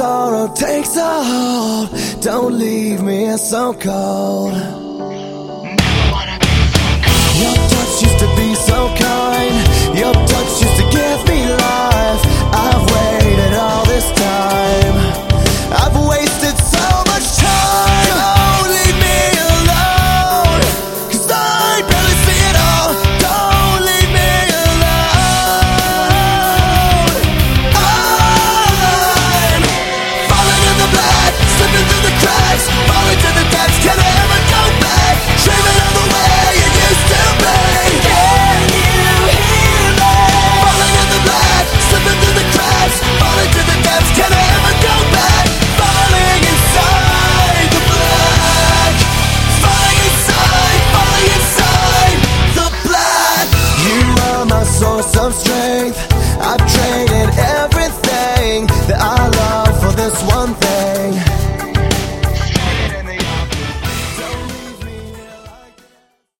sorrow takes a hold, don't leave me so cold. Your touch used to be so kind, your touch used to give me life. I've waited all this time, I've wasted so much time. Don't leave me alone, 'cause I barely see it all. Don't leave me alone. I'm falling in the black, slipping through the cracks, falling to the depths. Can I ever go back? Dreaming of the way it used to be. Can you hear me? Falling in the black, slipping through the cracks, falling to the depths. Can I ever go back? Falling inside the black, falling inside the black. You are my source of strength.